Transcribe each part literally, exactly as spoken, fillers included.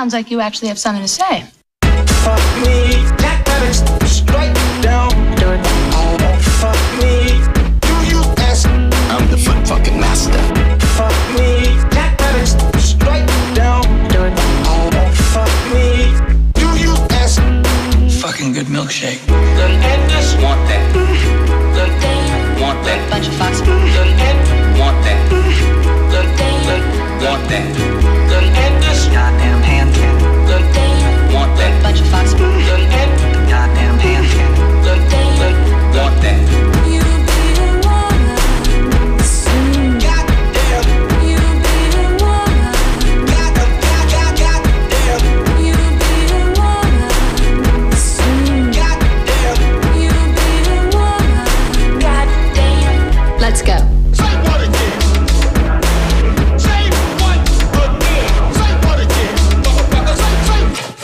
sounds like you actually have something to say. Fuck me, that rabbit's straight down. Do it. Oh, fuck me, do you ask? I'm the foot fucking master. Fuck me, that rabbit's straight down. Do it. Oh, fuck me, do you ask? Fucking good milkshake. Done and this. Want that. Done and want that. Bunch of fox. Done and want that. Done and want that. Done and this. Goddamn hand cannon. Done and want that. Bunch of fox. Done and goddamn hand cannon. Done and want that. You be the one soon. Goddamn. You be the one. Goddamn. Goddamn. You be the one soon. Goddamn. You be the one. Goddamn. Let's go. Say what again? Say what again? Say what again? Motherfucker, say, say.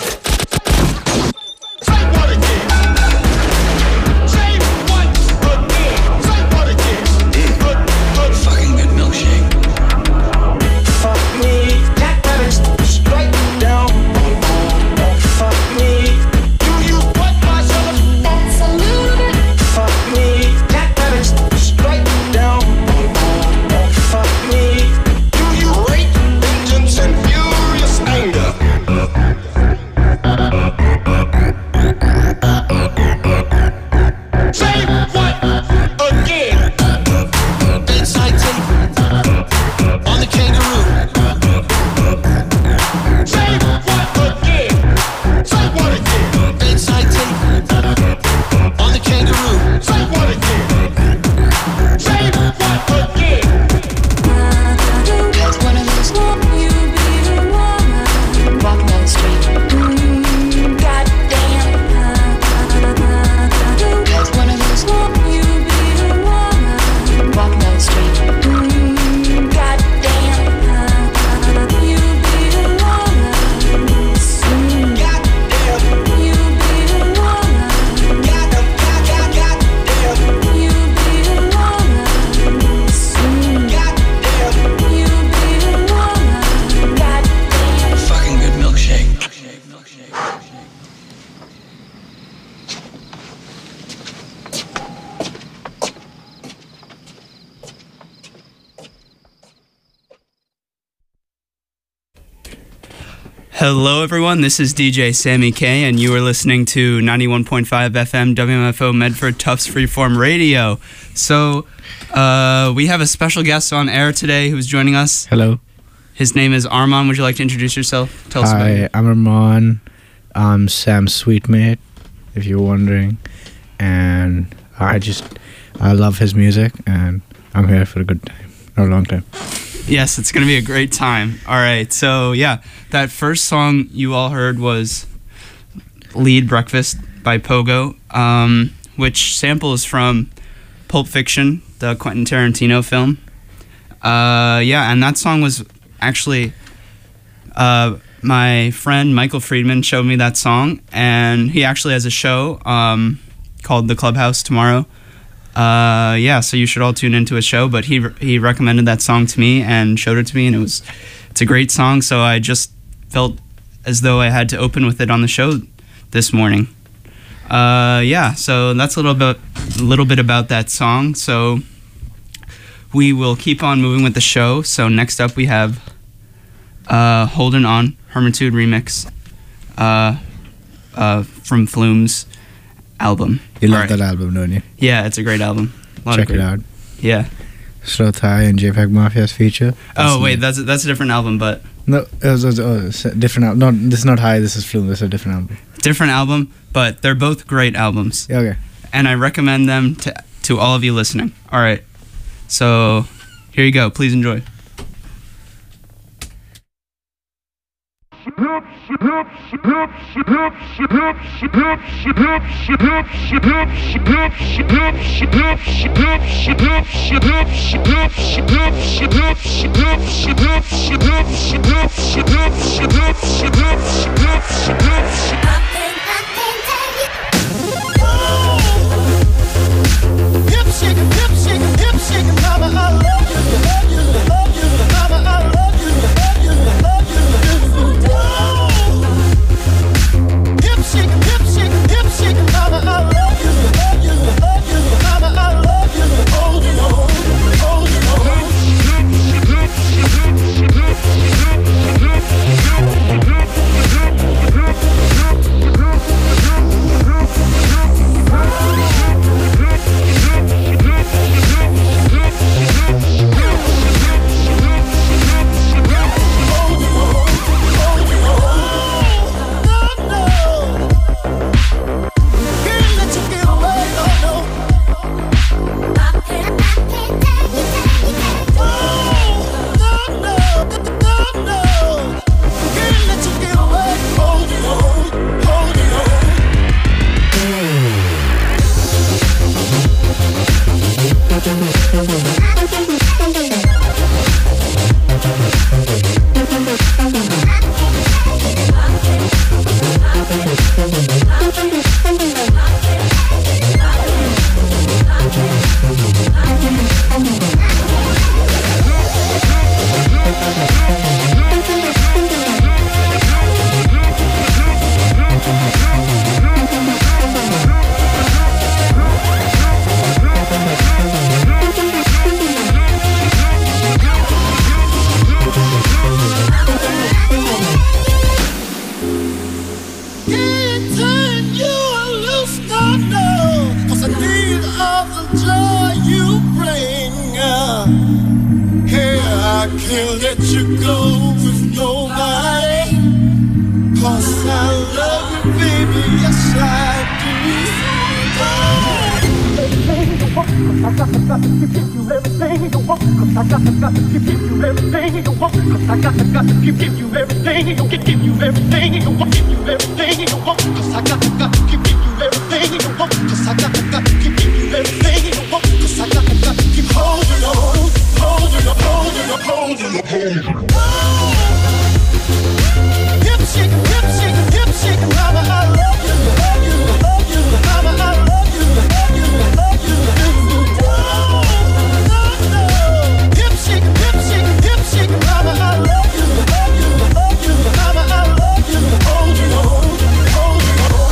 Say what again? Say what again? Say what again? Good, good. Fucking good milkshake. Fuck me, that rabbit's straight down. Fuck me, do you want myself? That's a little bit. Fuck me, that rabbit's straight down. Fuck me, do you rate vengeance and furious anger? Say what again? Bedside table on the kangaroo. Say what again? Say what again? Bedside table on the kangaroo. Say what again? Say what again? Cause one of those you be the one walking down the street. Mm, goddamn. Cause one of those you be the one walking down the street. Mm, goddamn. You be the one soon. Goddamn. You be the one. Goddamn. Goddamn. You be the one soon. Goddamn. You be the one. Goddamn. Fucking good milkshake. Hello, everyone. This is D J Sammy K, and you are listening to ninety-one point five F M W M F O Medford Tufts Freeform Radio. So, uh, we have a special guest on air today who's joining us. Hello. His name is Arman. Would you like to introduce yourself? Tell us about Hi, you. I'm Arman. I'm Sam's sweetmate, if you're wondering. And I just, I love his music, and I'm here for a good time, or a long time. Yes, it's going to be a great time. All right. So, yeah, that first song you all heard was Lead Breakfast by Pogo, um, which samples from Pulp Fiction, the Quentin Tarantino film. Uh, yeah, and that song was actually, uh, my friend Michael Friedman showed me that song, and he actually has a show um, called The Clubhouse tomorrow. Uh, yeah, so you should all tune into his show, but he he recommended that song to me and showed it to me, and it was it's a great song, so I just felt as though I had to open with it on the show this morning. Uh, yeah, so that's a little bit a little bit about that song. So we will keep on moving with the show. So next up we have uh, Holding On, Hermitude remix uh, uh, from Flume's album. You love All right. that album, don't you? Yeah, it's a great album. A lot Check of great, it out. Yeah. Slothai and JPEG Mafia's feature. Oh, That's wait, nice. that's that's a different album, but No, it was, it was, oh, it's a different album. Not, this is not High, this is Flume. This is a different album. different album, but they're both great albums. Yeah, okay. And I recommend them to to all of you listening. All right. So, here you go. Please enjoy. Hip shaking, hip shaking, hip shaking, mama, I love you, love you, love you, mama, I love you, love you, love you, love you. can't let you go with nobody. 'Cause I love you, baby, yes I do. Everything you want, 'cause I got to, got to give you everything you want. 'Cause I got to, got to give you everything you want. 'Cause I got to, got to give you everything you want. Give you everything you want. Give you everything you want. 'Cause I got to, got to give you everything you want. 'Cause I got to, got to give you everything you want. 'Cause I got to, got to keep holding on, holding on, holding on, holding on, holding on. Hip shaking, hip shaking, hip shaking, mama, I love you, love you, love you, mama, I love you, love you, love you, hip shaking, hip shaking, hip shaking, mama, I love you, love you, love you, mama, I love you, holding on, holding on.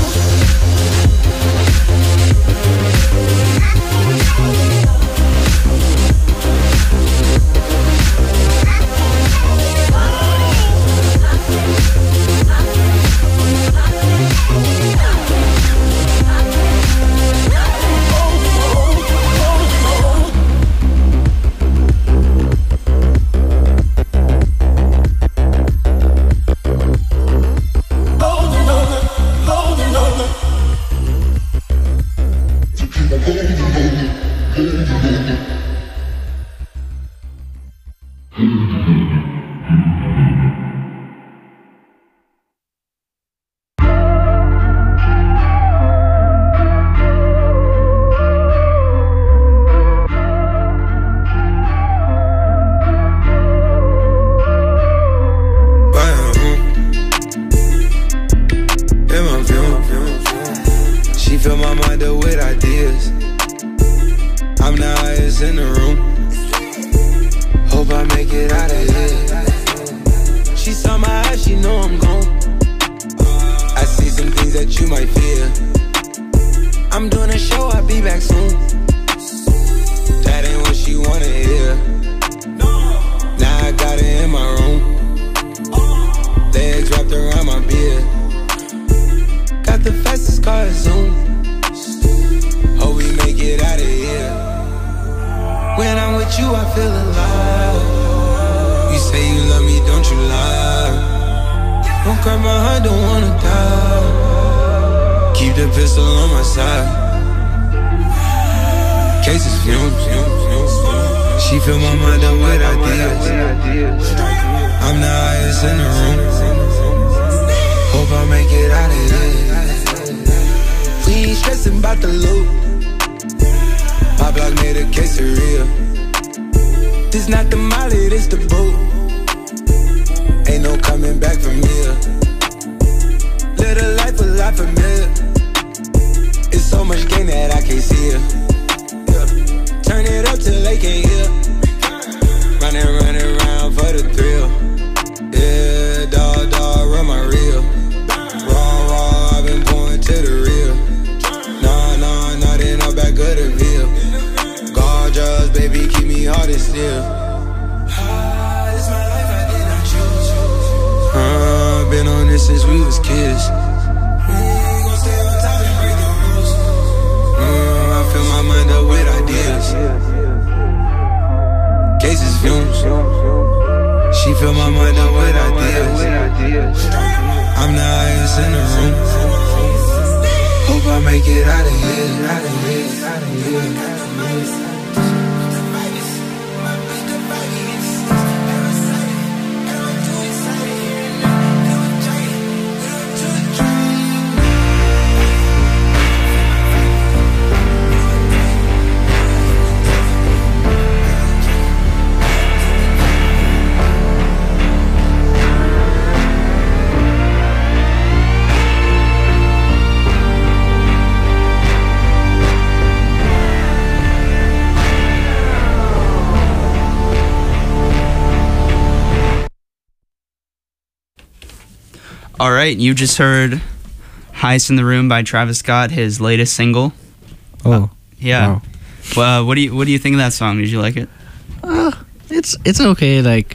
All right, you just heard "Highest in the Room" by Travis Scott, his latest single. Oh, uh, yeah. Wow. Well, uh, what do you what do you think of that song? Did you like it? Uh, it's it's okay. Like,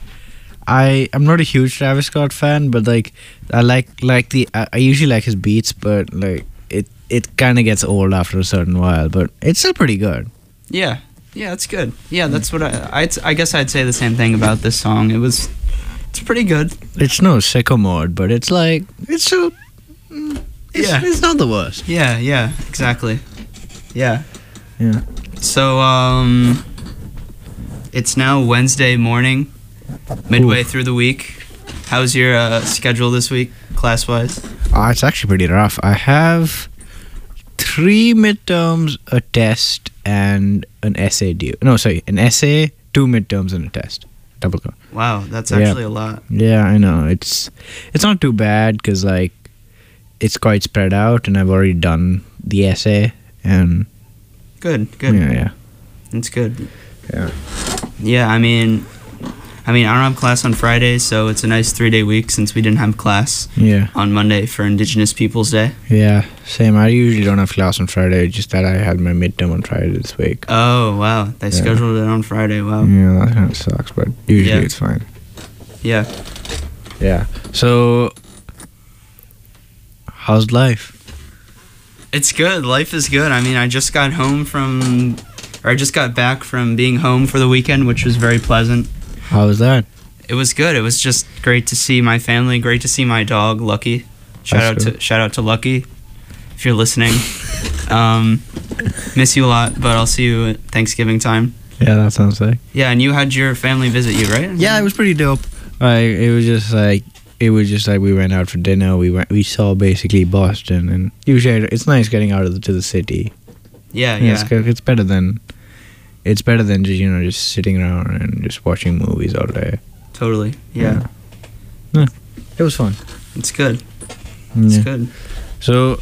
I I'm not a huge Travis Scott fan, but like I like like the I, I usually like his beats, but like it it kind of gets old after a certain while, but it's still pretty good. Yeah, Yeah, that's good. Yeah, that's what I, I'd, I guess I'd say the same thing about this song. It was, it's pretty good. It's no sicko mode, but it's like it's so. mm, It's, Yeah. it's not the worst. Yeah, yeah, exactly. Yeah. Yeah. So, um, it's now Wednesday morning, midway Oof. through the week. How's your uh, schedule this week, class-wise? Uh, it's actually pretty rough. I have three midterms, a test, and an essay due. No, sorry, an essay, two midterms, and a test. Double go. Wow, that's Yeah. actually a lot. Yeah, I know. It's it's not too bad because like it's quite spread out, and I've already done the essay, and Good, good. yeah, yeah, It's good. yeah. Yeah, I mean, I mean, I don't have class on Friday, so it's a nice three-day week since we didn't have class Yeah, on Monday for Indigenous Peoples Day. yeah, same. I usually don't have class on Friday, just that I had my midterm on Friday this week. Oh, wow. They Yeah. scheduled it on Friday. Wow. Yeah, that kind of sucks, but usually Yeah. it's fine. Yeah. Yeah. So, how's life? It's good. Life is good. I mean, I just got home from, or I just got back from being home for the weekend, which was very pleasant. How was that? It was good. It was just great to see my family. Great to see my dog, Lucky. Shout That's out good. to shout out to Lucky, if you're listening. um, miss you a lot, but I'll see you at Thanksgiving time. Yeah, that sounds like. Yeah, and you had your family visit you, right? Yeah, it was pretty dope. Like it was just like it was just like we went out for dinner. We went we saw basically Boston, and usually it's nice getting out of the, to the city. Yeah, Yeah, yeah. It's, good- it's better than it's better than just you know just sitting around and just watching movies all day. Totally. Yeah. Yeah. It was fun. It's good. It's Yeah. good. So,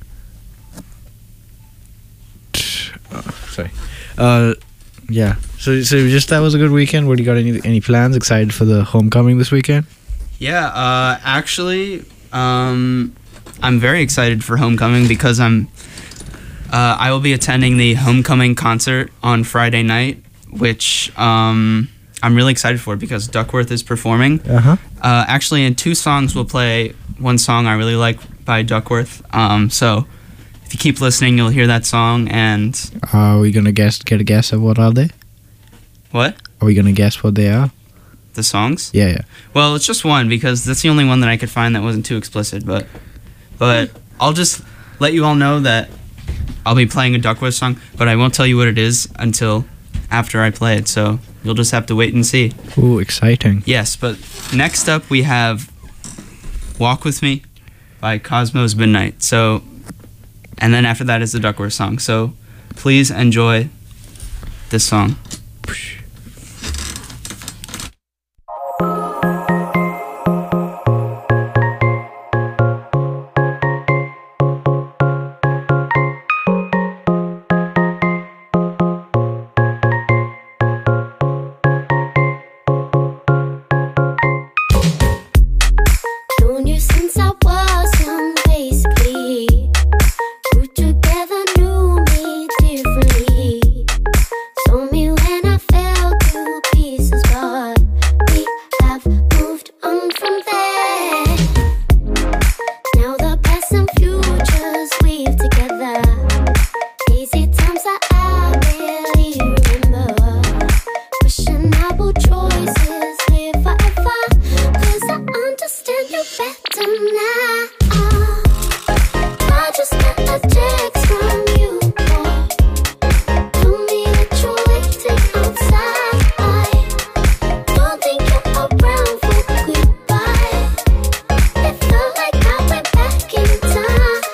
oh, sorry. Uh, yeah. So, so just that was a good weekend. What do you got? Any any plans? Excited for the homecoming this weekend? Yeah, uh, actually, um, I'm very excited for homecoming because I'm. Uh, I will be attending the homecoming concert on Friday night, which um, I'm really excited for because Duckworth is performing. Uh-huh. Uh Actually, in two songs, we'll play one song I really like by Duckworth. Um, so if you keep listening, you'll hear that song. And Are we gonna guess? Get a guess of what are they? what? Are we gonna guess what they are? The songs? Yeah, yeah. Well, it's just one because that's the only one that I could find that wasn't too explicit. But, but I'll just let you all know that I'll be playing a Duckworth song, but I won't tell you what it is until after I play it. So you'll just have to wait and see. Ooh, exciting. Yes, but next up we have "Walk with Me" by Cosmos Midnight. So, and then after that is the Duckworth song. So, please enjoy this song. Known you since I was young, basically. Grew together, knew me differently. Saw me when I fell to pieces, but we have moved on from there. Now the past and futures weave together. Hazy times that I barely remember. Questionable choices live forever. Cause I understand you better now. I just got a text from you, boy. Told me that you're waiting outside. Don't think you're around for goodbye. It felt like I went back in time.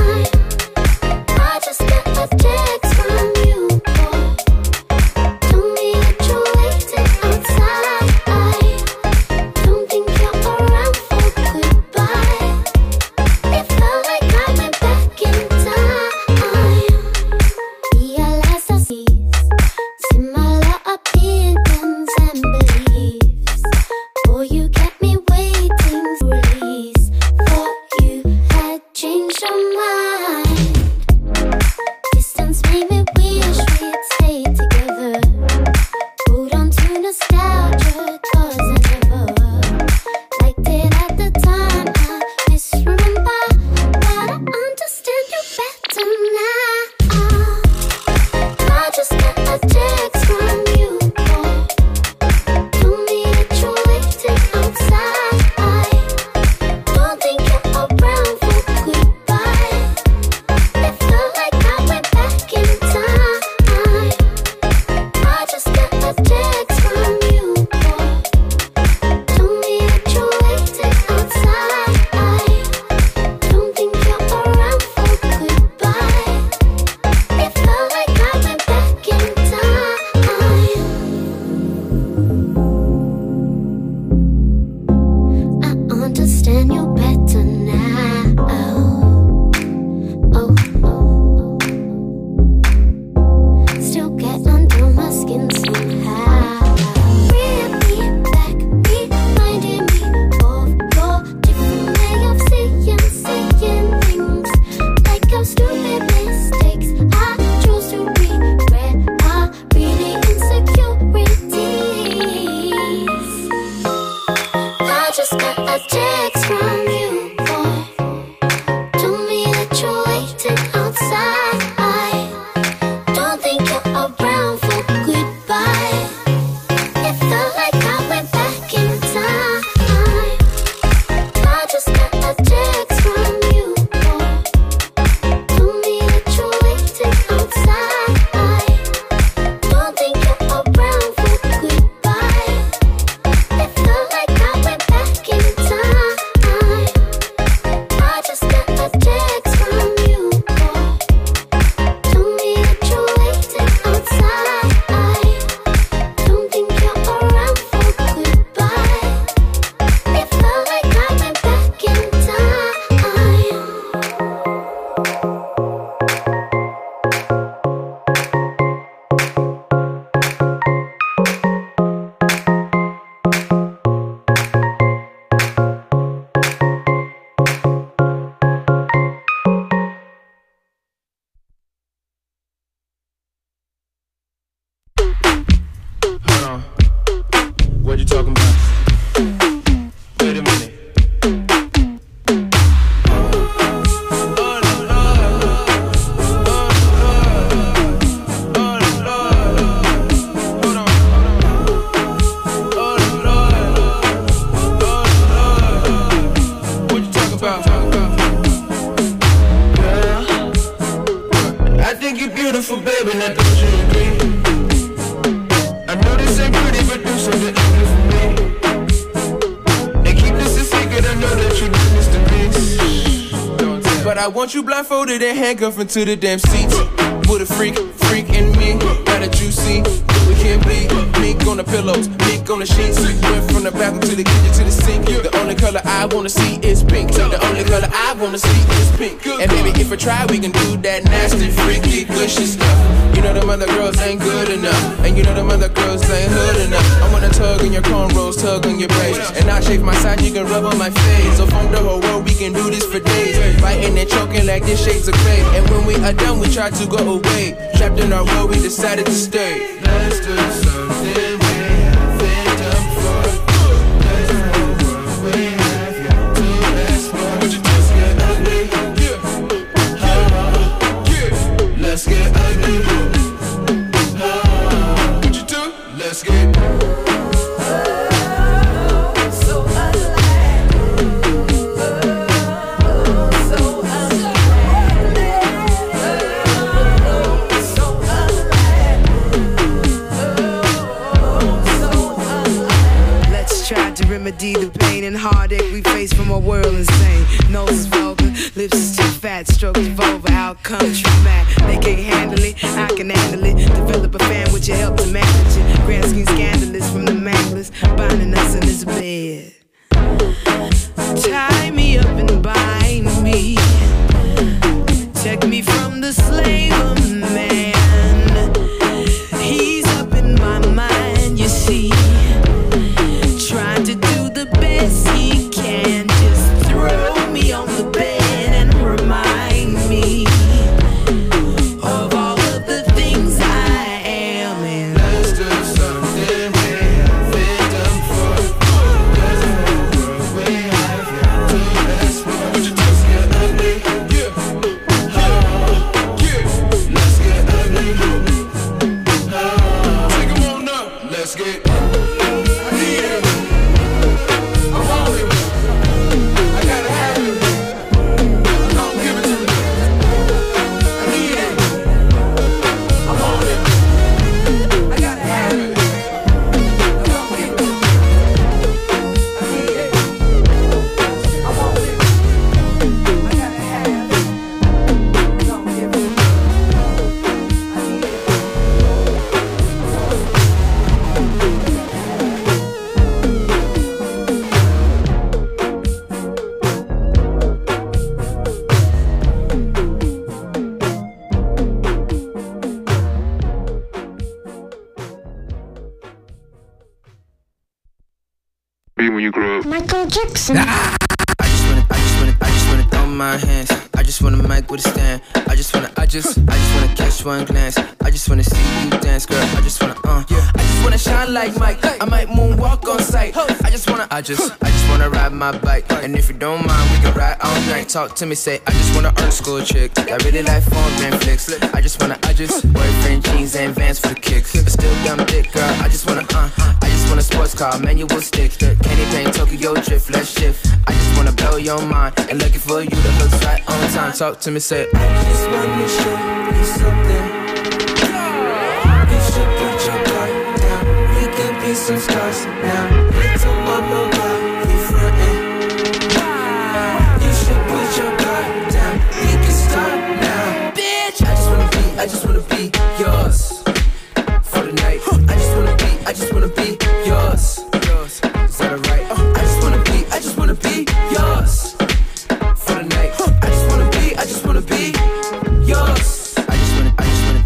I just got a text from you, boy. Told me that you're waiting outside. Don't think you're around for goodbye. It felt like I went back in time. Realized I see similar opinions and beliefs. Boy, you kept me waiting to release. Thought you had changed your mind. Distance made me wish we'd stay together. Hold on to nostalgia, cause I never liked it at the time. I misremember, but I understand you better now. I just got a text on. What you talking about? Wait a minute. Beautiful baby, now don't you agree? I know this ain't pretty, but do something ugly for me. And keep this a secret, I know that you do mysteries. But I want you blindfolded and handcuffed into the damn seats. With a freak, freak in me. Now that you see, we can't bleed. Mink on the pillows, mink on the sheets. Went from the bathroom to the kitchen to the sink. The only color I wanna see is pink. The only color I wanna see is pink. And baby, if I try, we can do that nasty, freaky, gushy stuff. You know them other girls ain't good enough. And you know them other girls ain't hood enough. I wanna tug on your cornrows, tug on your braids. And I'll shave my side, you can rub on my face. So from the whole world, we can do this for days. Fighting and choking like this shades of gray. And when we are done, we try to go away. Trapped in our world, we decided to stay. Let's do something we haven't done before. Let's go where we have yet to explore. Would you just get ugly? Yeah. Oh, yeah. Let's get ugly. Oh, what you do? Let's get remedy the pain and heartache we face from a world insane. Nose is vulgar, lips is too fat, strokes vulva, outcomes traumatic. They can't handle it, I can handle it. Develop a fan with your help to manage it. Grand scheme scandalous from the manglers, binding us in this bed. Tie me up and bind me. Take me from the slave of man. He's up in my mind, you see. Trying to do the best he can. Just throw me on the bed and remind me of all of the things I am in. Let's do something we haven't done before. Let's go where we have yet to explore. Would you just get ugly? Yeah. Oh, yeah. Let's get ugly. Oh, take 'em on up. Let's get I need it. I want it. I gotta have it. Don't give it to me. I need it. I want it. I gotta have it. Don't give it to me. I need it. I want it. I gotta have it. Don't give it to me. I need it. When you grow up. Michael Jackson. I just wanna, I just wanna, I just wanna throw my hands. I just wanna mic with a stand. I just wanna, I just, I just wanna catch one glance. I just wanna see you dance, girl. I just wanna, uh, I just wanna shine like Mike. I might moonwalk on sight. I just wanna, I just, I just wanna ride my bike. And if you don't mind, we can ride all night. Talk to me, say, I just wanna earn school chick. I really like phone and flicks. I just wanna, I just, boyfriend jeans and Vans for the kicks. But still dumb dick, girl. I just wanna, uh, I just want a sports car, manual stick. Candy paint, Tokyo drift, let's shift. I just wanna blow your mind. And looking for you to look right on time. Talk to me, say, I just wanna show you something. You should put your guard down. We can be some stars now. Little mama, why you frontin'? You should put your guard down. We can start now. Bitch, I just wanna be, I just wanna be yours for the night. I just wanna be, I just wanna be yours. Yours, is that alright? I just wanna be, I just wanna be yours for the night. I just wanna be, I just wanna be yours. I just wanna, I just wanna, I just wanna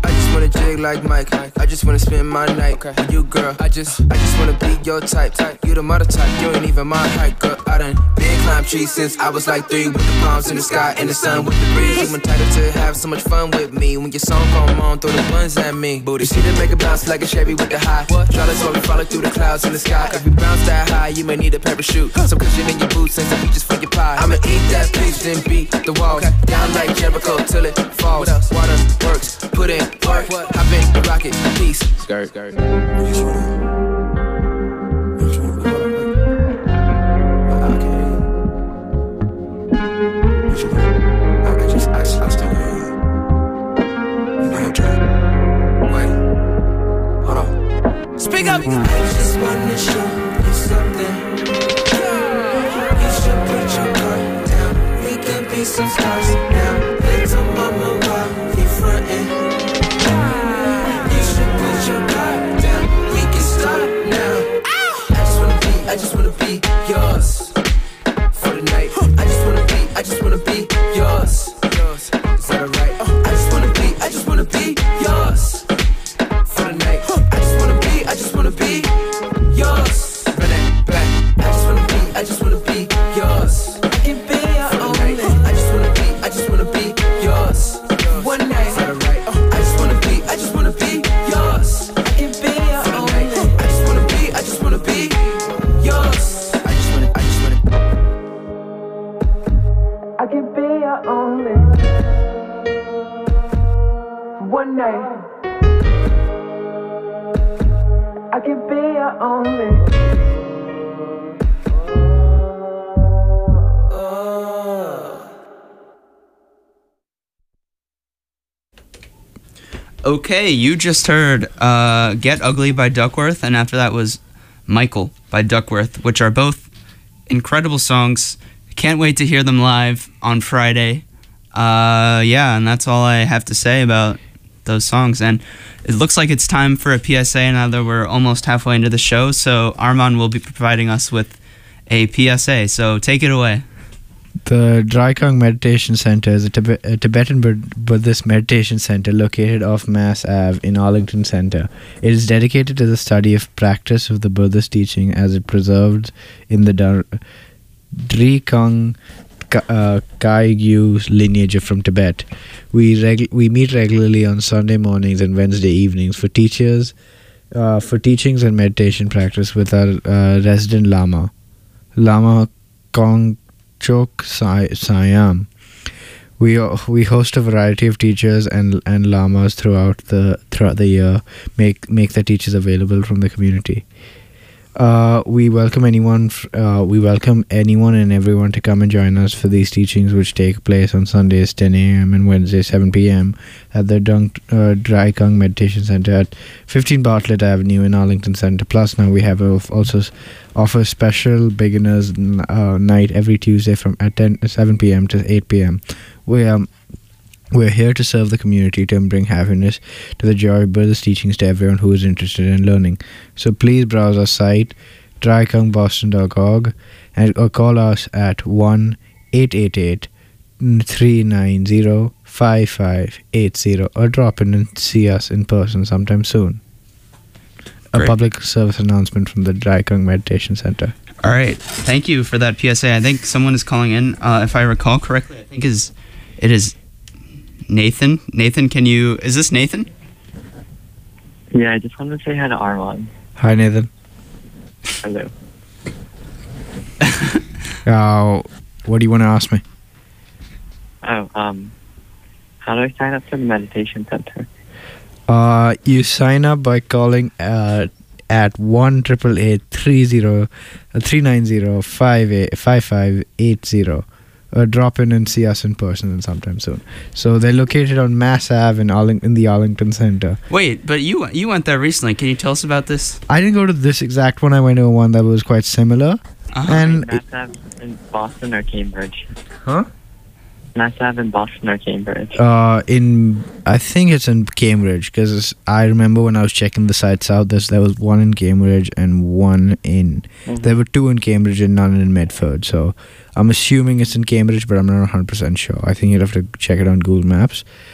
a jig like Mike. I just wanna spend my night with you, girl. I just, I just wanna be your type. You the mother type, you ain't even my height, girl. I done been climb trees since I was like three, with the palms in the sky and the sun with the breeze. I'm entitled to have so much fun with me. When your song come on, throw the ones at me. Booty, see them make a bounce like a Chevy with the high. Charlotte's while we falling through the clouds in the sky. If you bounce that high, you may need a parachute. Some cushion in your boots and some beaches for your pie. I'ma eat that peach, then beat the walls down like Jericho till it falls. Water works, put in work, hop in the rocket, peace. Skirt, skirt. Speak up. I just wanna show you something. You should put your guard down. We can be some stars now. Little mama while you frontin'. You should put your guard down. We can start now. I just wanna be, I just wanna be yours for the night. I just wanna be, I just wanna be yours. Yours, is that alright? I just wanna be, I just wanna be yours for the night. I just wanna be yours. Run it back. I just wanna be, I just wanna be yours. I can be your only. I just wanna be, I just wanna be yours. One night. Is that alright? I just wanna be, I just wanna be yours. I can be your only. I just wanna be, I just wanna be yours. I just wanna, I just wanna. I can be your only. One night. I can be your only. Okay, you just heard uh, Get Ugly by Duckworth, and after that was Michael by Duckworth, which are both incredible songs. Can't wait to hear them live on Friday. Uh, yeah, and that's all I have to say about those songs. And it looks like it's time for a P S A now that we're almost halfway into the show, so Arman will be providing us with a P S A, so take it away. The Draikang Meditation Center is a, Tibet- a Tibetan Bud- Buddhist meditation center located off Mass Avenue in Arlington Center. It is dedicated to the study of practice of the Buddhist teaching as it preserved in the Dar- Draikang uh, Kagyu lineage from Tibet. We reg- we meet regularly on Sunday mornings and Wednesday evenings for teachers, uh, for teachings and meditation practice with our uh, resident Lama, Lama Kongchok Siam. We uh, we host a variety of teachers and and lamas throughout the throughout the year. Make make the teachers available from the community. Uh, we welcome anyone. Uh, we welcome anyone and everyone to come and join us for these teachings, which take place on Sundays ten a.m. and Wednesdays seven p.m. at the Dunk uh, Draikang Meditation Center at fifteen Bartlett Avenue in Arlington Center. Plus, now we have a, also offer special beginners uh, night every Tuesday from at ten seven p.m. to eight p.m. We um. We're here to serve the community to bring happiness to the joy of Buddhist teachings to everyone who is interested in learning. So please browse our site, draikang boston dot org, and or call us at one eight eight eight, three nine zero, five five eight zero or drop in and see us in person sometime soon. Great. A public service announcement from the Draikang Meditation Center. All right. Thank you for that P S A. I think someone is calling in. Uh, if I recall correctly, I think is it is Nathan. Nathan, can you... Is this Nathan? Yeah, I just wanted to say hi to Arman. Hi, Nathan. Hello. uh, what do you want to ask me? Oh, um, how do I sign up for the meditation center? Uh, you sign up by calling uh, at one triple eight three zero three nine zero five eight five five eight zero. Uh, drop in and see us in person sometime soon. So they're located on Mass Avenue in, Arling- in the Arlington Center. Wait, but you you went there recently. Can you tell us about this? I didn't go to this exact one. I went to one that was quite similar. Uh-huh. And Mass Ave in Boston or Cambridge? Huh? Mass Ave in Boston or Cambridge? Uh, in I think it's in Cambridge, because I remember when I was checking the sites out, there's, there was one in Cambridge and one in... Mm-hmm. There were two in Cambridge and none in Medford, so I'm assuming it's in Cambridge, but I'm not one hundred percent sure. I think you'd have to check it on Google Maps.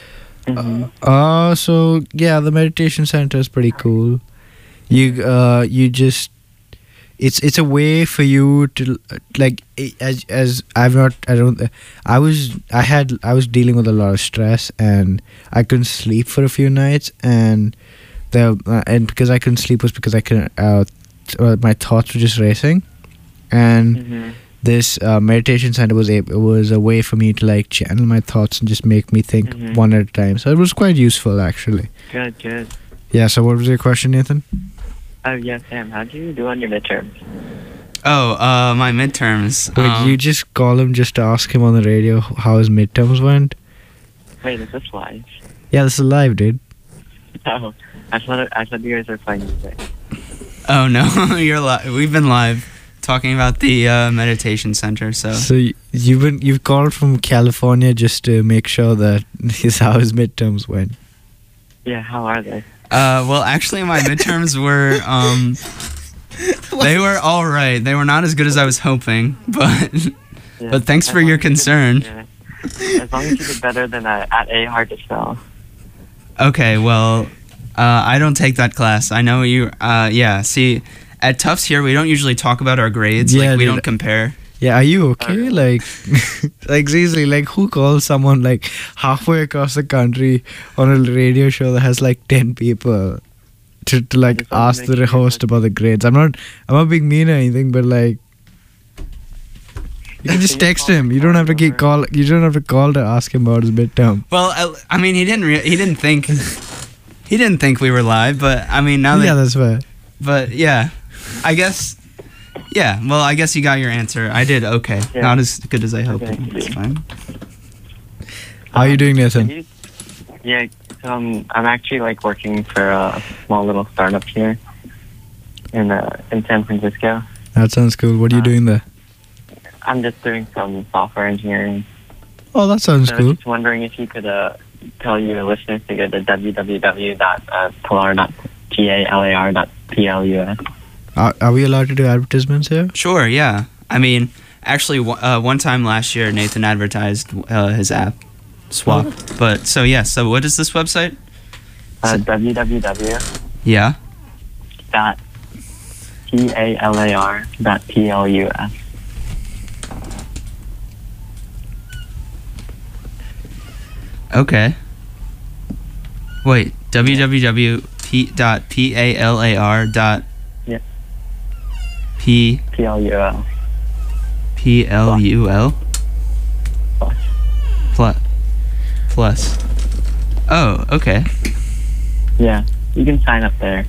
Mhm. Uh, so yeah, the meditation center is pretty cool. You uh, you just it's it's a way for you to like i- as as I've not I don't I was I had I was dealing with a lot of stress and I couldn't sleep for a few nights and the uh, and because I couldn't sleep was because I couldn't uh, th- uh my thoughts were just racing and Mhm. this uh, meditation center was a was a way for me to like channel my thoughts and just make me think Mhm. one at a time. So it was quite useful actually. Good, good. Yeah. So what was your question, Nathan? Oh yeah, Sam. How'd you do on your midterms? Oh, uh, my midterms. Wait, um, you just call him just to ask him on the radio how his midterms went? Wait, is this live? Yeah, this is live, dude. Oh, I thought I thought you guys were playing music. Oh no, you're li- we've been live talking about the uh, meditation center. So So y- you've been you've called from California just to make sure that his how his midterms went. Yeah, how are they? Uh, well, actually, my midterms were um, they were all right. They were not as good as I was hoping, but Yeah. but thanks As for long your as you did- concern. yeah. As long as you did better than uh, at A hard to spell. Okay, well, uh, I don't take that class. I know you. Uh, yeah, see, at Tufts here, we don't usually talk about our grades. Yeah, like we dude. don't compare. Yeah, are you okay? Okay. Like, like seriously, like who calls someone like halfway across the country on a radio show that has like ten people to, to like Just wanna ask make the sure host that- about the grades? I'm not, I'm not being mean or anything, but like, you can just Can you text call him. the You don't have to number? get call. You don't have to call to ask him about his midterm. Well, I, I mean, he didn't. Re- he didn't think. He didn't think we were live, but I mean, now that. Yeah, that's fair. But yeah, I guess. Yeah, well, I guess you got your answer. I did okay. Yeah. Not as good as I hoped. Okay. It's fine. How are you doing, Nathan? Can you- Yeah, so um, I'm actually like working for a small little startup here in uh, in San Francisco. That sounds cool. What are you Uh, doing there? I'm just doing some software engineering. Oh, that sounds So I was cool. just wondering if you could uh, tell your listeners to go to w w w dot polar dot plus. Are, are we allowed to do advertisements here? Sure. Yeah. I mean, actually, w- uh, one time last year, Nathan advertised uh, his app, Swap. But so yeah. So what is this website? Uh, www Yeah. dot P-A-L-A-R dot P-L-U-S. Okay. Wait. www dot p a l a r dot Yeah. p P-L-U-L. p l u l Plus. plus plus. Oh, okay. Yeah, you can sign up there.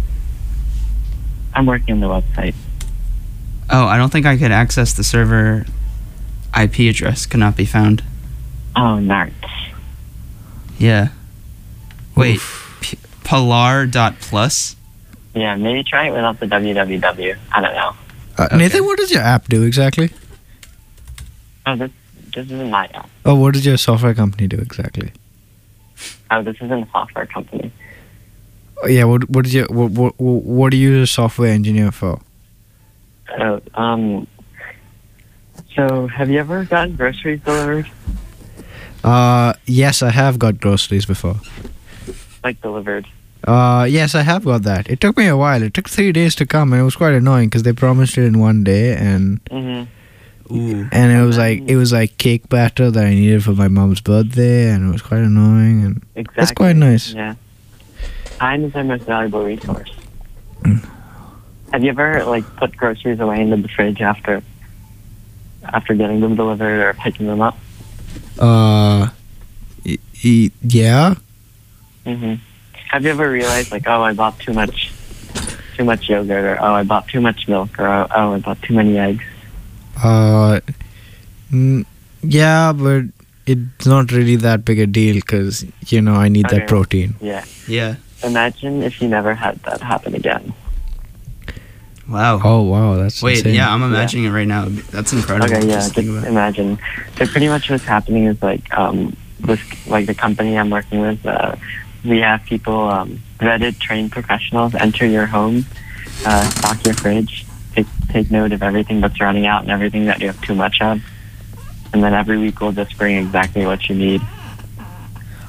I'm working on the website. Oh, I don't think I could access the server. I P address could not be found. Oh, narts. Yeah. Wait. P- Polar dot plus. Yeah, maybe try it without the www. I don't know. Uh, Okay. Nathan, what does your app do exactly? Oh, this, this isn't my app. Oh, what does your software company do exactly? Oh, this isn't a software company. Oh, yeah, what what is your what what, what do you use a software engineer for? Oh, um, so have you ever gotten groceries delivered? Uh, yes, I have got groceries before. Like delivered? Uh, yes, I have got that. It took me a while. It took three days to come, and it was quite annoying because they promised it in one day, and Mm-hmm. Ooh. and it was like it was like cake batter that I needed for my mom's birthday, and it was quite annoying. And Exactly. that's quite nice. Yeah. Time is our most valuable resource. Mm. Have you ever like put groceries away into the fridge after after getting them delivered or picking them up? Uh, y- y- yeah. hmm Have you ever realized like, oh, I bought too much, too much yogurt, or oh, I bought too much milk, or oh, oh I bought too many eggs? Uh, mm, yeah, but it's not really that big a deal because you know I need Okay. that protein. Yeah. Yeah. Imagine if you never had that happen again. Wow. Oh wow, that's Wait. insane. Yeah, I'm imagining it right now. That's incredible. Okay, yeah, Just just think about it. imagine. So pretty much what's happening is like um this like the company I'm working with, uh, we have people um vetted, trained professionals enter your home, uh, stock your fridge, take take note of everything that's running out and everything that you have too much of, and then every week we'll just bring exactly what you need.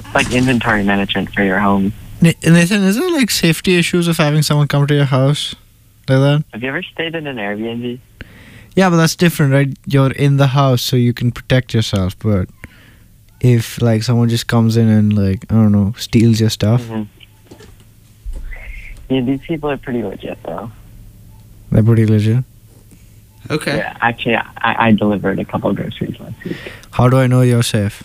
like inventory management for your home. Na- Nathan, is there like safety issues of having someone come to your house like that? Have you ever stayed in an Airbnb? Yeah, but that's different, right? You're in the house, so you can protect yourself. But if like someone just comes in and like I don't know, steals your stuff, Mm-hmm. Yeah, these people are pretty legit though. they're pretty legit. Okay. Yeah, actually, I, I delivered a couple groceries last week. How do I know you're safe?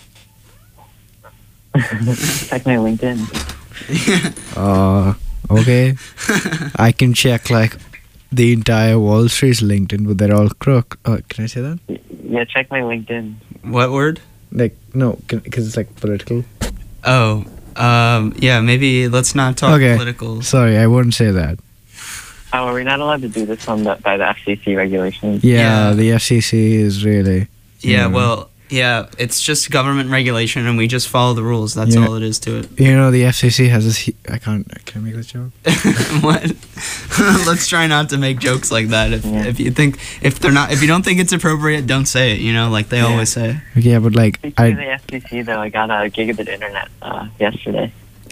Check my LinkedIn. Uh, okay. I can check like the entire Wall Street's LinkedIn, but they're all crook. Uh, can I say that? Yeah, check my LinkedIn. What word? Like no, because it's like political. Oh, um, yeah. Maybe let's not talk Okay. political. Sorry, I wouldn't say that. Oh, are we not allowed to do this on the, by the F C C regulations? Yeah, Yeah. the F C C is really. Yeah. Mm. Well. Yeah. It's just government regulation, and we just follow the rules. That's Yeah. all it is to it. You know, the F C C has this. hu- I can't. Can I make this joke? What? Let's try not to make jokes like that. If Yeah. if you think if they're not if you don't think it's appropriate, don't say it. You know, like they Yeah. always say. Yeah, but like Speaking of I. the F C C, though, I got a gigabit internet uh, yesterday.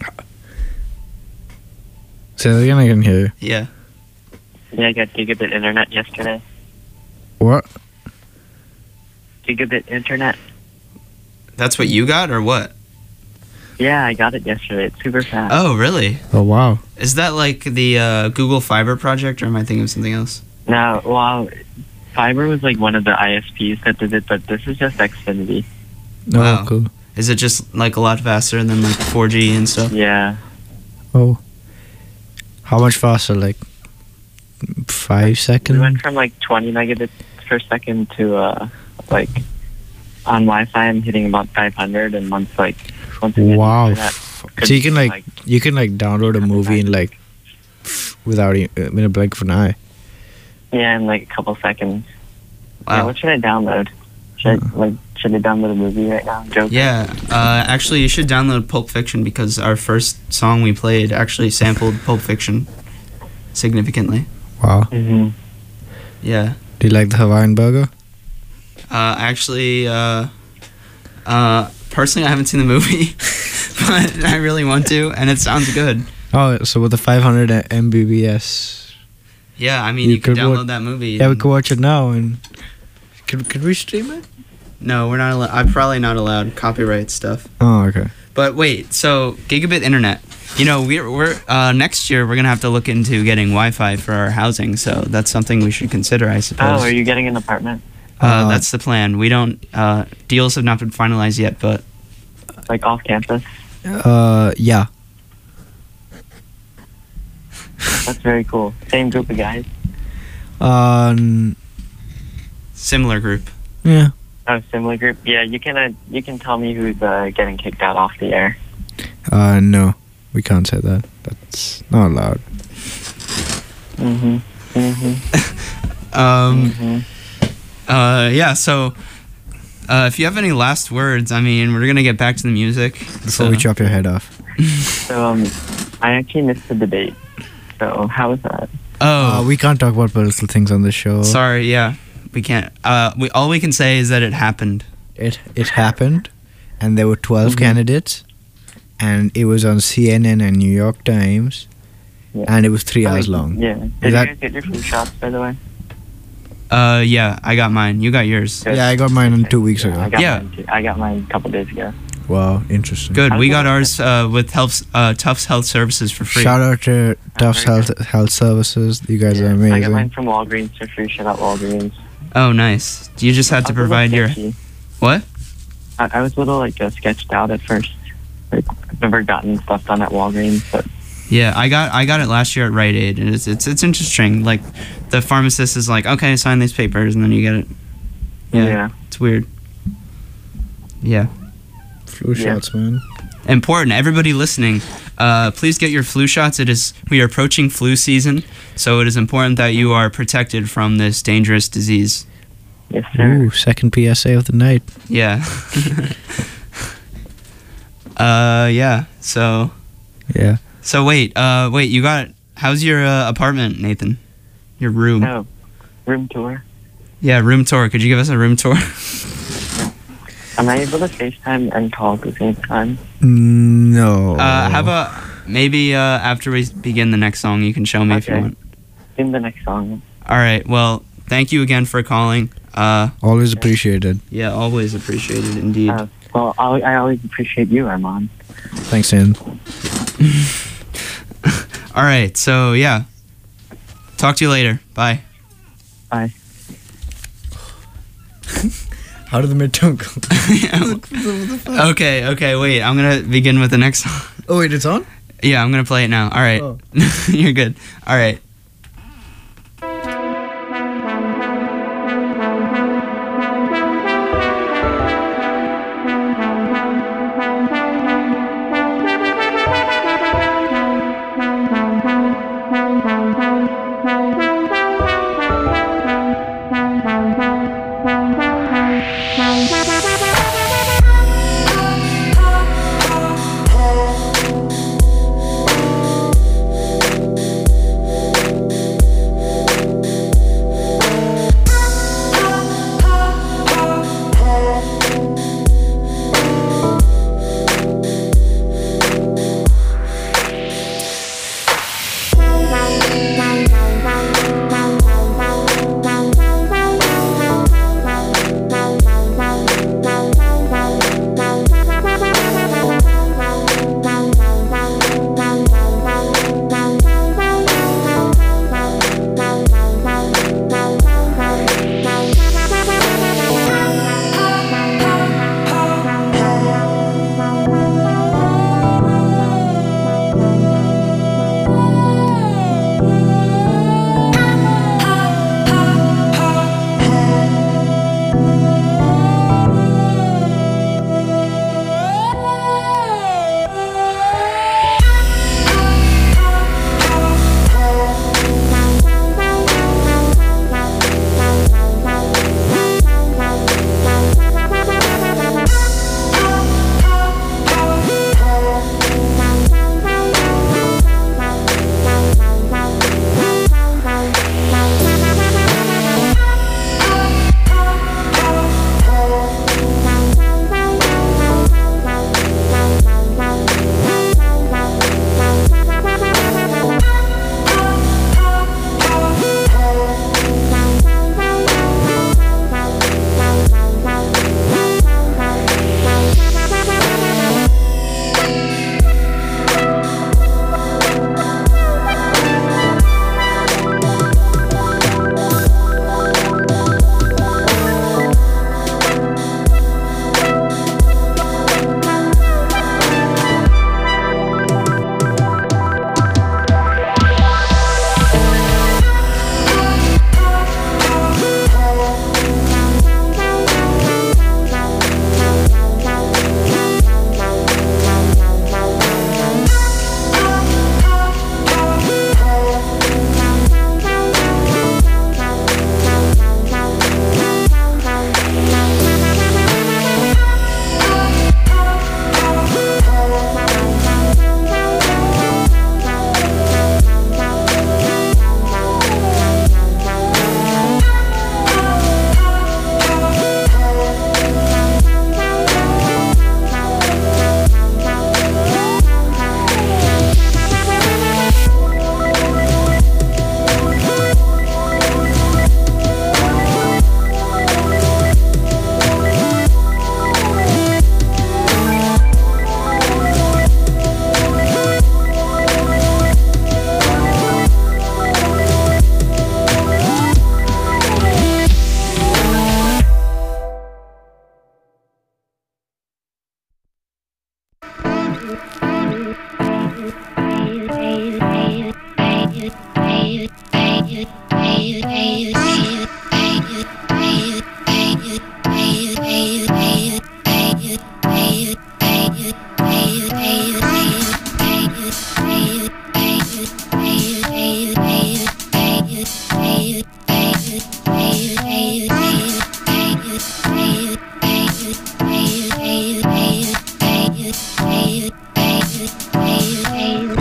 Say that again. I can hear you. Yeah. Yeah, I got gigabit internet yesterday. What? Gigabit internet. That's what you got, or what? Yeah, I got it yesterday. It's super fast. Oh, really? Oh wow. Is that like the uh, Google Fiber project, or am I thinking of something else? No, well, fiber was like one of the I S Ps that did it, but this is just Xfinity. Oh Wow. cool. Is it just like a lot faster than like four G and stuff? Yeah. Oh. How much faster? Like five We seconds. went from like twenty megabits per second to uh, like on Wi-Fi, I'm hitting about five hundred, and once like once we get Wow. into that, could So you be, can like you can like download a movie in like without e- in a blink of an eye. yeah, in like a couple seconds. Yeah, Wow. what should I download? Should I, like should I download a movie right now? Joke. Yeah. Uh, actually, you should download Pulp Fiction because our first song we played actually sampled Pulp Fiction significantly. Wow. Mm-hmm. Yeah. Do you like the Hawaiian burger? Uh, actually, uh, uh, personally, I haven't seen the movie, but I really want to, and it sounds good. Oh, so with the five hundred M B B S. Yeah, I mean, You you, can could download wa- that movie. Yeah, we and- can watch it now. And could could we stream it? No, we're not allowed. I'm probably not allowed copyright stuff. Oh, okay. But wait, so gigabit internet. You know, we're we're uh, next year we're gonna have to look into getting Wi-Fi for our housing. So that's something we should consider, I suppose. Oh, are you getting an apartment? uh, Uh, that's the plan. We don't. Uh, deals have not been finalized yet, but Like off campus? Uh, yeah. That's very cool. Same group of guys? Um, similar group. yeah. Oh, similar group? Yeah, you can uh, you can tell me who's uh, getting kicked out off the air. Uh, no, we can't say that. That's not allowed. Mm-hmm. Mm-hmm. Um. mm-hmm. Uh. Yeah. So. Uh, if you have any last words, I mean, we're gonna get back to the music. Before we chop your head off. So, um, I actually missed the debate. So, how was that? Oh, Uh, we can't talk about political things on the show. sorry. Yeah, we can't. Uh, we all we can say is that it happened. It it happened, and there were twelve Mhm. candidates, and it was on C N N and New York Times, Yeah. and it was three hours Oh, long. Yeah. Did that- you guys get your flu shots, by the way? Uh, yeah, I got mine. You got yours. Good. Yeah, I got mine on two weeks Yeah, ago. I got Yeah. mine too. I got mine a couple days ago. Wow, interesting. Good. I We was got wondering- ours uh, with Health, uh, Tufts Health Services for free. Shout out to Tufts very Health Health Services. You guys Yeah, are I got mine amazing. from Walgreens for free. Shout out Walgreens. Oh, nice. You just had to I was a little provide your sketchy. what? I, I was a little like uh, sketched out at first. Like, I've never gotten stuff done at Walgreens, but Yeah, I got I got it last year at Rite Aid, and it's it's it's interesting. Like, the pharmacist is like, okay, sign these papers, and then you get it. Yeah, yeah. it's weird. Yeah. Flu Yeah. shots, man. Important. Everybody listening, uh, please get your flu shots. It is we are approaching flu season, so it is important that you are protected from this dangerous disease. Yes, sir. Ooh, second P S A of the night. Yeah. uh, yeah. So Yeah. so wait, uh, wait. You got how's your uh, apartment, Nathan? Your room? No, room tour. Yeah, room tour. Could you give us a room tour? Am I able to FaceTime and call at the same time? No. Uh, how about maybe uh, after we begin the next song, you can show me if you Okay. want. In the next song. All right. Well, thank you again for calling. Uh, Always appreciated. yeah, always appreciated indeed. Uh, well, I, I always appreciate you, Armand. Thanks, Ian. All right. So yeah, talk to you later. Bye. Bye. How did the midterm go? Okay. Okay. Wait. I'm gonna begin with the next song. Oh, wait, it's on? Yeah, I'm gonna play it now. All right. Oh. You're good. All right. Hey,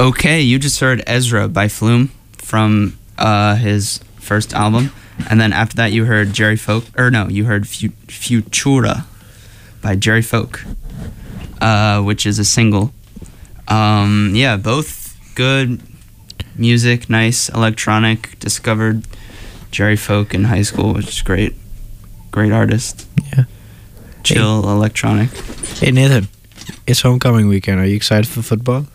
Okay, you just heard Ezra by Flume from uh, his first album. And then after that, you heard Jerry Folk, or no, you heard Fu- Futura by Jerry Folk, uh, which is a single. Um, yeah, both good music, nice electronic. Discovered Jerry Folk in high school, which is great. Great artist. Yeah. Chill electronic. Hey Nathan, it's homecoming weekend. Are you excited for football?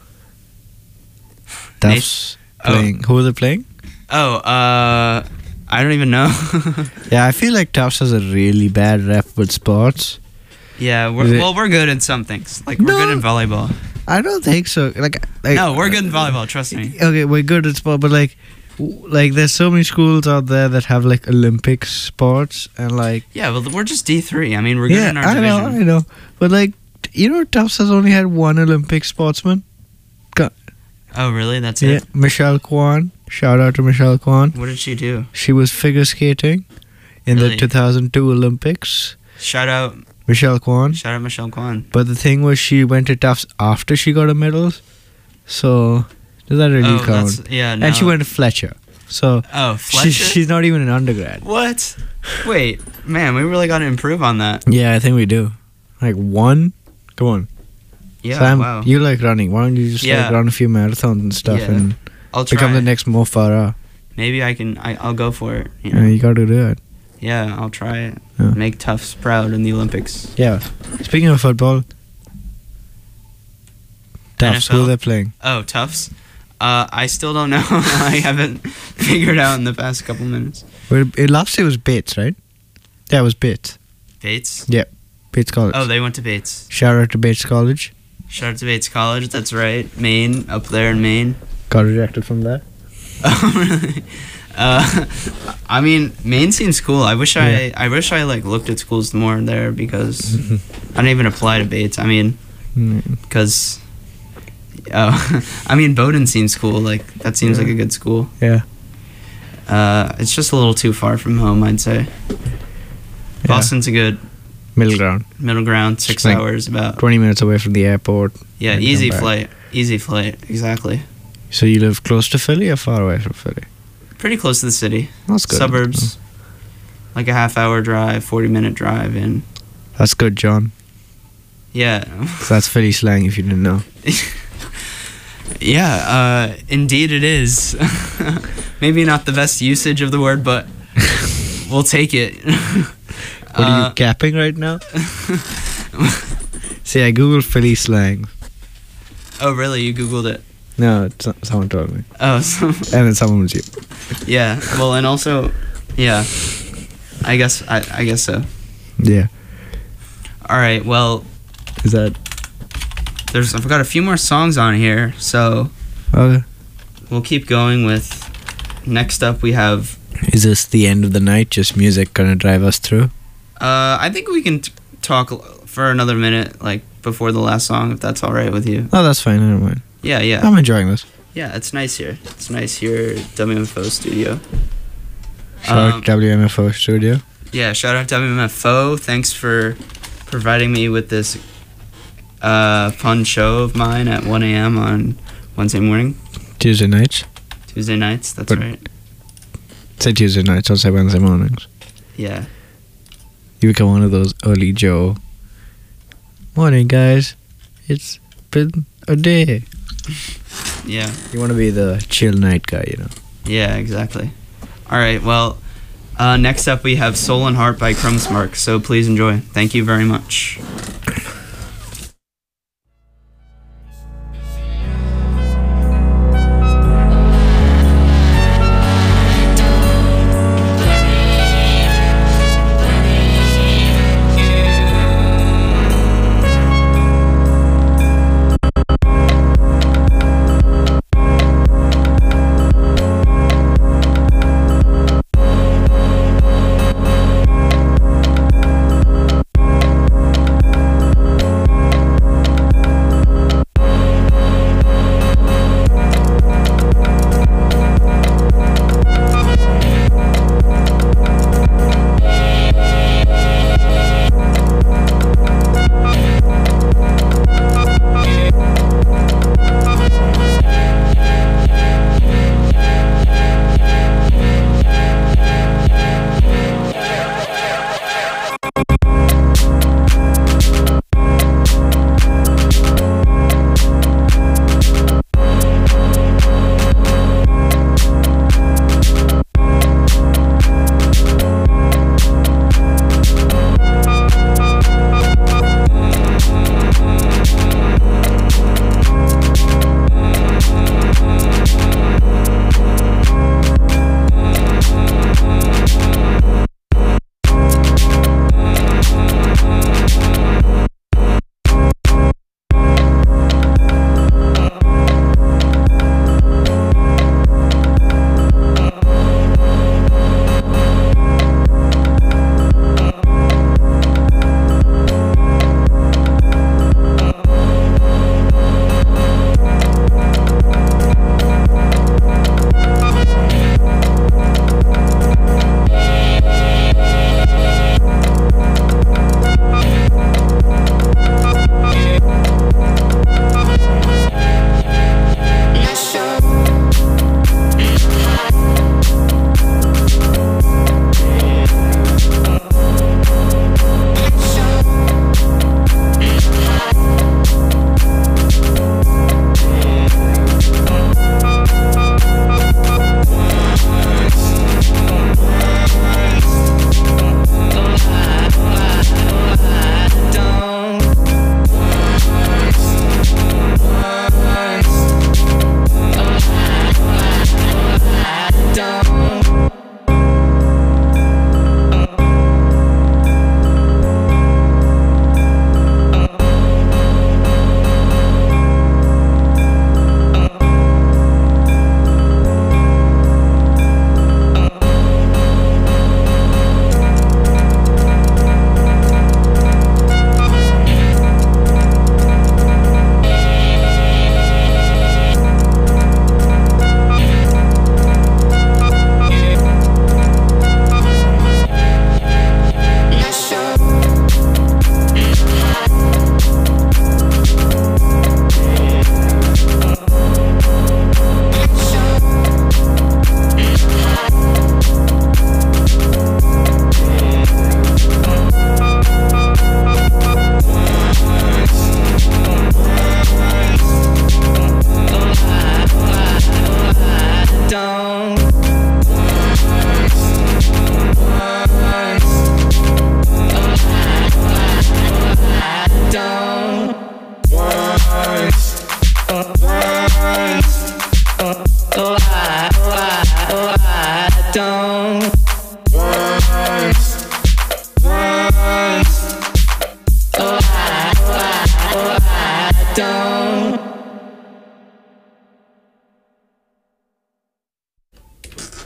Tufts Oh. playing. Who are they playing? Oh, uh, I don't even know. Yeah, I feel like Tufts has a really bad rep with sports. Yeah, we're, Is it- well, we're good in some things. Like, we're No. good in volleyball. I don't think so. Like, like No, we're good in volleyball, trust me. Okay, we're good at sport, but like, w- like there's so many schools out there that have like Olympic sports and like. Yeah, well, we're just D three. I mean, we're good Yeah, in our I division. know, I know, but like, you know, Tufts has only had one Olympic sportsman. Go- Oh, really? That's Yeah, it? Michelle Kwan. Shout out to Michelle Kwan. What did she do? She was figure skating in Really? the two thousand two Olympics. Shout out, Michelle Kwan. shout out Michelle Kwan. But the thing was, she went to Tufts after she got her medals. So, does that really Oh, count? that's, yeah, no. And she went to Fletcher. So, Oh, she, Fletcher? she's not even an undergrad. What? Wait, man, we really got to improve on that. Yeah, I think we do. Like one? Come on. Yeah, Sam, wow. you like running. Why don't you just Yeah. like run a few marathons and stuff Yeah. and I'll try. become the next Mo Farah? Maybe I can, I, I'll go for it. You Yeah, know? you got to do it. Yeah, I'll try it. Yeah. Make Tufts proud in the Olympics. Yeah. Speaking of football, Tufts, N F L? who are they playing? Oh, Tufts? Uh, I still don't know. I haven't figured out in the past couple minutes. Well, it, last year was Bates, right? Yeah, it was Bates. Bates? Yeah, Bates College. Oh, they went to Bates. Shout out to Bates College. Shout out to Bates College, that's right. Maine, up there in Maine. Got rejected from there. Oh, really? Uh, I mean, Maine seems cool. I wish I, Yeah. I wish I like looked at schools more there because I didn't even apply to Bates. I mean, Mm. because, oh, I mean, Bowdoin seems cool. Like that seems Yeah. like a good school. Yeah. Uh, it's just a little too far from home, I'd say. Boston's a good Middle ground. middle ground, six It's like hours about. twenty minutes away from the airport. Yeah, and easy come back. flight. Easy flight, exactly. So you live close to Philly or far away from Philly? Pretty close to the city. That's good. Suburbs. Like a half hour drive, forty minute drive in. That's good, John. Yeah. 'Cause that's Philly slang if you didn't know. Yeah, uh, indeed it is. Maybe not the best usage of the word, but we'll take it. What are Uh, you capping right now? See, I googled Philly slang. Oh, really? You Googled it? No, it's not, someone told me. Oh, so, And then someone was you. yeah. Well, and also, yeah. I guess, I, I guess so. Yeah. All right, well, Is that there's, I've got a few more songs on here, so okay? we'll keep going with, next up we have, Is this the end of the night? Just music gonna drive us through? uh, I think we can t- talk for another minute, like, before the last song, if that's all right with you. Oh, that's fine. I don't mind. Yeah, yeah. I'm enjoying this. Yeah, it's nice here. It's nice here at W M F O Studio. Shout Um, out W M F O Studio. Yeah, shout out W M F O. Thanks for providing me with this uh, fun show of mine at one a.m. on Wednesday morning, Tuesday nights. Tuesday nights. That's But- right. Say Tuesday nights. Don't say Wednesday mornings. Yeah. You become one of those early Joe. Morning, guys. It's been a day. Yeah. You want to be the chill night guy, you know. Yeah, exactly. All right, well, uh, next up we have Soul and Heart by Crumbsmark, so please enjoy. Thank you very much. Thank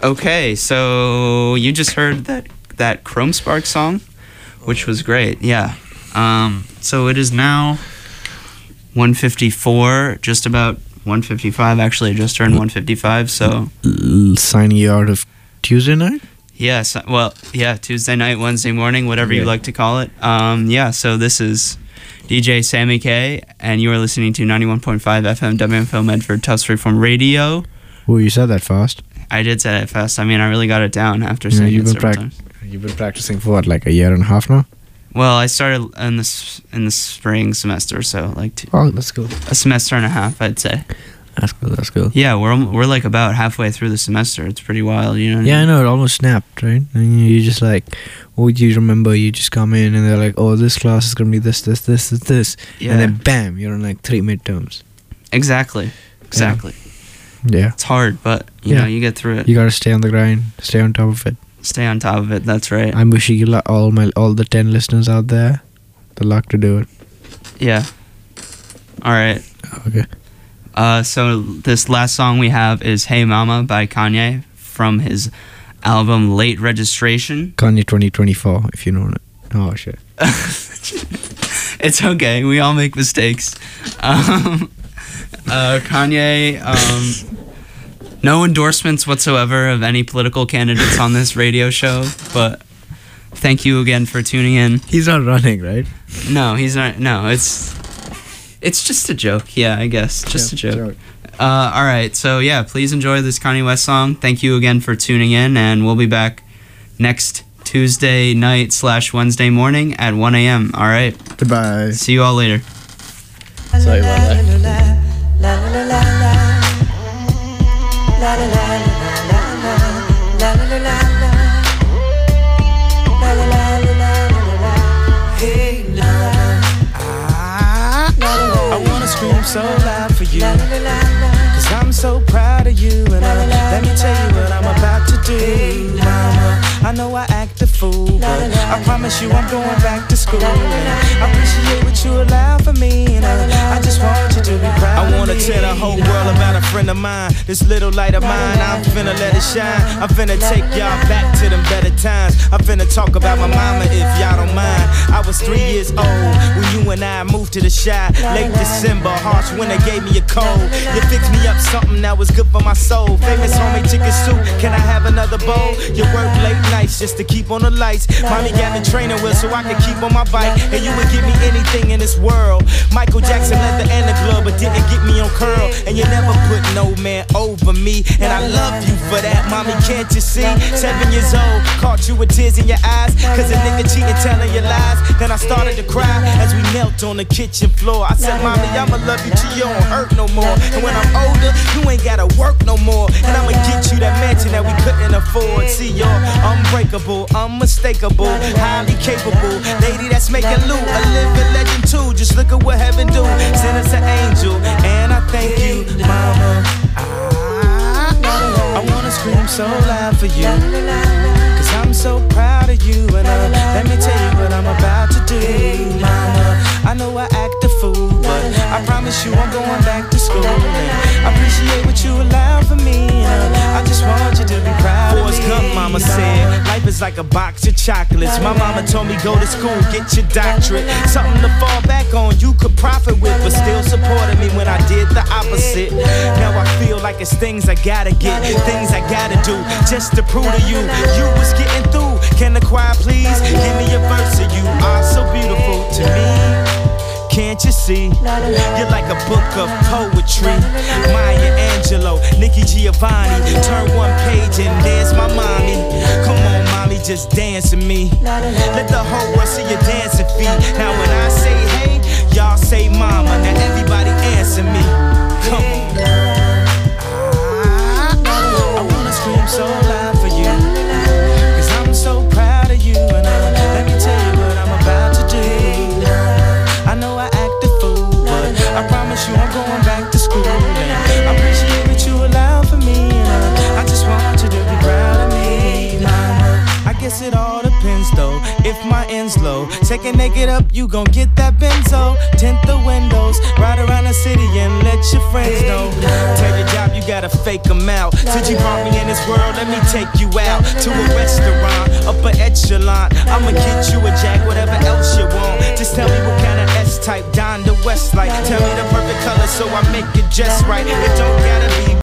Okay, so you just heard that that Chrome Spark song, which was great. Yeah. Um, so it is now one fifty-four, just about one fifty-five. Actually, I just turned one fifty-five. So L- signing you out of Tuesday night. yeah. So, well, yeah. Tuesday night, Wednesday morning, whatever you Yeah. like to call it. Um, yeah. So this is D J Sammy K, and you are listening to ninety-one point five F M W M F Medford Tufts Freeform Radio. Oh, you said that fast. I did say it fast. I mean, I really got it down after Yeah, saying you've it been several prac- times. You've been practicing for what, like a year and a half now? Well, I started in the s- in the spring semester, so like two, Oh, that's cool. a semester and a half, I'd say. That's cool. That's cool. Yeah, we're al- we're like about halfway through the semester. It's pretty wild, you know. what I Yeah, I mean? know. It almost snapped, right? And you you just like, oh, you remember? You just come in and they're like, oh, this class is gonna be this, this, this, this, this, Yeah. and then bam, you're in like three midterms. Exactly. Exactly. Yeah. It's hard, but you Yeah. know, you get through it. You gotta stay on the grind. Stay on top of it. Stay on top of it. That's right. I'm wishing you luck, all my all the ten listeners out there, the luck to do it. Yeah. All right. Okay. Uh, so this last song we have is "Hey Mama" by Kanye from his album Late Registration. Kanye twenty twenty-four, if you know it. Oh shit. It's okay. We all make mistakes. Um, uh, Kanye, um, no endorsements whatsoever of any political candidates on this radio show, but thank you again for tuning in. He's not running, right? No, he's not. No, it's it's just a joke. Yeah, I guess. Just a joke. Uh, all right. So, yeah, please enjoy this Kanye West song. Thank you again for tuning in, and we'll be back next Tuesday night slash Wednesday morning at one a.m. All right. Goodbye. See you all later. Sorry about that. I wanna scream so loud for you, cause I'm so proud of you. And uh, let me tell you what I'm about to do, mama. I know I act a fool, but I promise you I'm going back to school. And I appreciate what you allow for me, and uh, I just want you to be proud. I wanna tell the whole world about a friend of mine. This little light of mine, I'm finna let it shine. I'm finna take y'all back to them better times. I'm finna talk about my mama if y'all don't mind. I was three years old when you and I moved to the Shy. Late December, harsh winter gave me a cold. You fixed me up something that was good for my soul. Famous homemade chicken soup, can I have another bowl? You work late nights just to keep on the lights. Mommy got the training wheel so I could keep on my bike. And you would give me anything in this world. Michael Jackson leather and the glove, but didn't get me on curl. And you never put no man over me, and I love you for that, mommy, can't you see? Seven years old, caught you with tears in your eyes, cause a nigga cheating, telling you lies. Then I started to cry as we knelt on the kitchen floor. I said, mommy, I'ma love you till you don't hurt no more. And when I'm older, you ain't gotta work no more. And I'ma get you that mansion that we couldn't afford. See, you're unbreakable, unmistakable, highly capable lady that's making loot, a living legend too. Just look at what heaven do, send us an angel, and I thank you, mama. I, I wanna scream so loud for you, cause I'm so proud of you. And uh, let me tell you what I'm about to do, mama. I know I act a fool, but I promise you I'm going back to school. And I appreciate what you allow for me, and uh, I just want you to be proud of me. Forrest Gump, mama said, life is like a box of chocolates. My mama told me go to school, get your doctorate. Something to fall back on, you could profit with, but still supported me when I did the opposite. Now I feel like it's things I gotta get, things I gotta do, just to prove to you, you was getting through. Can the choir please give me a verse of you are so beautiful to me? Can't you see? You're like a book of poetry. Maya Angelou, Nikki Giovanni. Turn one page and dance my mommy. Come on, mommy, just dance with me. Let the whole world see your dancing feet. Now when I say hey, y'all say mama. Now everybody answer me. Come on. I wanna scream so loud for you, cause I'm so proud of you. And uh, let me tell you what I'm about to do. I know I act a fool, but I promise you I'm going back to school. And I appreciate what you allow for me, and uh, I just want you to be proud of me, mama. I guess it all depends though, if my end's low. Take a naked up, you gon' get that benzo. Tint the windows, ride around the city and let your friends know. Tell your job you you gotta fake them out. Since you brought me in this world, let me take you out to a restaurant, upper echelon. I'ma get you a Jag, whatever else you want. Just tell me what kind of S-type, Don the West like. Tell me the perfect color so I make it just right. It don't gotta be